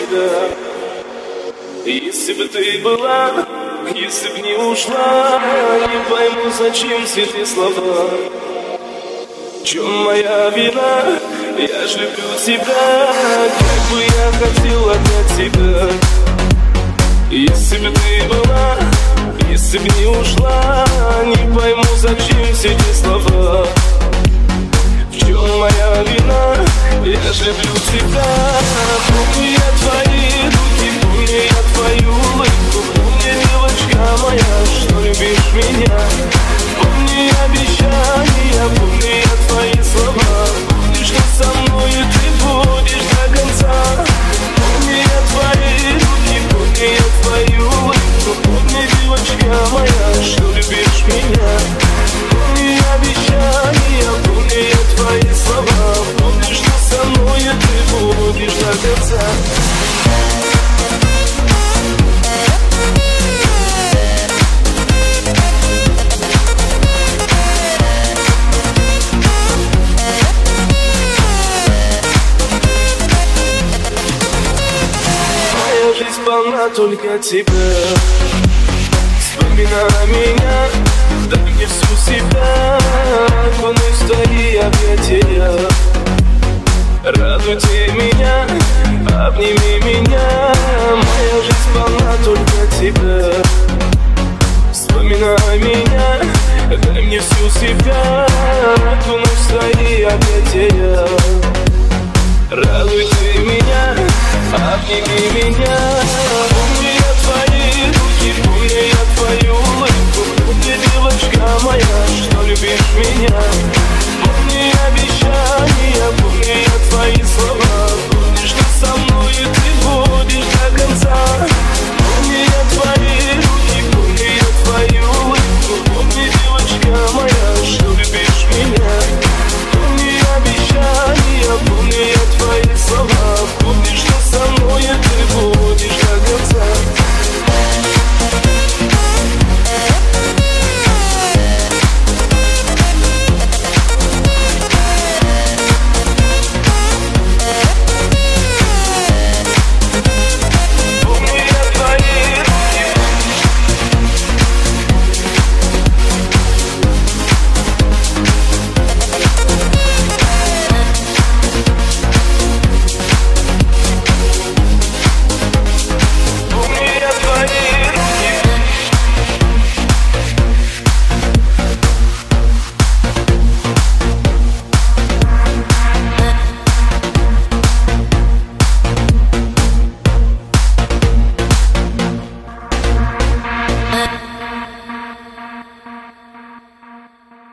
тебя. Если бы ты была, если б не ушла, не пойму, зачем все эти слова. В чем моя вина? Я ж люблю тебя, как бы я хотел отдать тебя. Если бы ты была, если б не ушла, не пойму, зачем все эти слова. В чем моя вина? Я ж люблю тебя. Помни я твои руки, помни я твою улыбку, помни, девочка моя, что любишь меня. Помни обещания, помни я твои слова, помни, что со мной ты будешь до конца. Помни я твои руки, помни я твою улыбку, помни, девочка моя, что любишь меня. Помни обещания, помни я твои слова, помни, что со мной ты будешь до конца. Жизнь полна только тебя. Вспоминай меня, дай мне всю себя, окунусь в твои объятия. Радуйте меня, обними меня, моя жизнь полна только тебя. Вспоминай меня, дай мне всю себя, окунусь в твои объятия. Радуй ты меня, обними меня. Помни я твои руки, помни я твою улыбку, помни, девочка моя, что любишь меня.